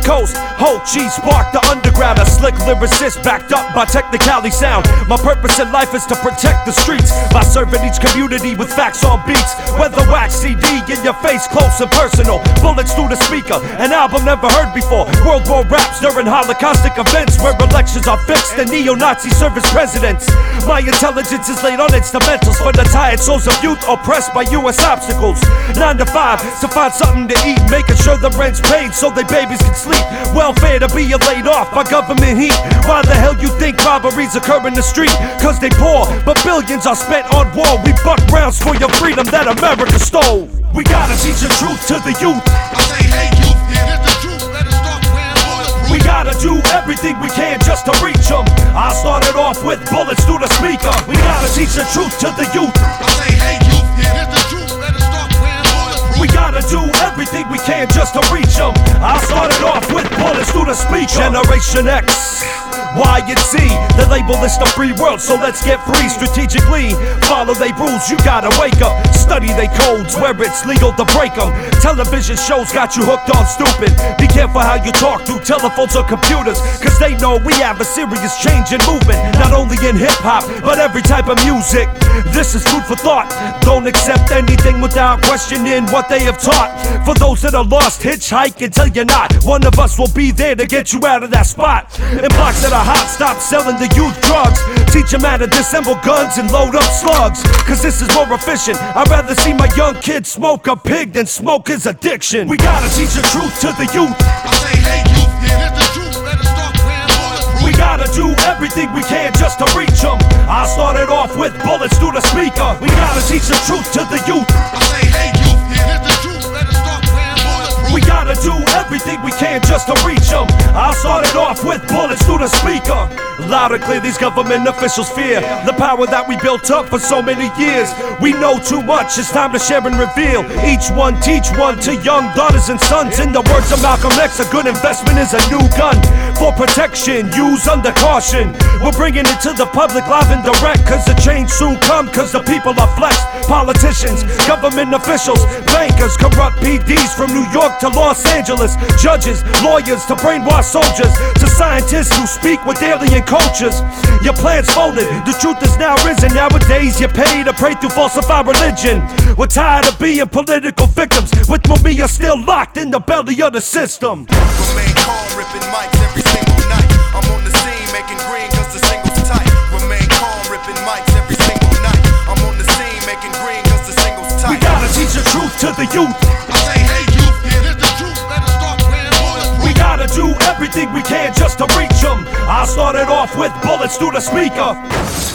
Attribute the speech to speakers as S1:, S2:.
S1: coast. Ho Chi sparked the underground, a slick lyricist backed up by technicality sound. My purpose in life is to protect the streets by serving each community with facts on beats. Whether wax CD in your face, close and personal, bullets through the speaker, an album never heard before. World War raps during holocaustic events where elections are fixed and neo-Nazi serve as presidents. My intelligence is laid on instrumentals for the tired souls of youth oppressed by US obstacles. 9 to 5 to find something to eat, making sure the rent's paid so their babies can sleep. Welfare to be laid off by government heat. Why the hell you think robberies occur in the street? Cause they poor, but billions are spent on war. We buck rounds for your freedom that America stole. We gotta teach the truth to the youth.
S2: I say, hey youth, here's the truth, let us start wearing bulletproof.
S1: We gotta do everything we can just to reach them. I started off with bullets through the speaker. We gotta teach the truth to the youth.
S2: I say, hey youth, here's the truth, let us start wearing bulletproof.
S1: We gotta do everything we can just to reach them. I started off with bullets through the speaker. Generation X, Y and Z, the label is the free world, so let's get free strategically. Follow they rules, you gotta wake up. Study they codes where it's legal to break them. Television shows got you hooked on stupid. Be careful how you talk through telephones or computers, cause they know we have a serious change in movement. Not only in hip-hop, but every type of music. This is food for thought. Don't accept anything without questioning what they have taught. For those that are lost, hitchhike until you're not. One of us will be there to get you out of that spot. In blocks that are hot, stop selling the youth drugs. Teach them how to disassemble guns and load up slugs, cause this is more efficient. I'd rather see my young kids smoke a pig than smoke his addiction. We gotta teach the truth to the youth.
S2: I say, hey youth, here's the truth, let us start wearing bulletproof.
S1: We gotta do everything we can just to reach them. I started off with bullets through the speaker. We gotta teach the truth to the youth.
S2: I say, hey youth, here's the truth, let us start wearing bulletproof.
S1: We gotta do everything we can just to reach them. I started off with bullets through the speaker. Loud and clear, these government officials fear the power that we built up for so many years. We know too much, it's time to share and reveal. Each one teach one to young daughters and sons. In the words of Malcolm X, a good investment is a new gun. For protection, use under caution. We're bringing it to the public live and direct, cause the change soon come, cause the people are flexed. Politicians, government officials, bankers, corrupt PDs from New York to Los Angeles, judges, lawyers to brainwash soldiers, to scientists who speak with alien cultures. Your plan's folded, the truth is now risen. Nowadays you pay to pray through falsified religion. We're tired of being political victims, with Mumia still locked in the belly of the system.
S2: Remain calm, ripping mics every single night. I'm on the scene making green cause the single's tight. Remain calm, ripping mics every single night. I'm on the scene making green cause the single's tight.
S1: We gotta teach the truth to the youth.
S2: I say, hey youth, here's the truth, let us start wearing bulletproof.
S1: We gotta do everything we can just to reach them. I started off with bullets through the speaker.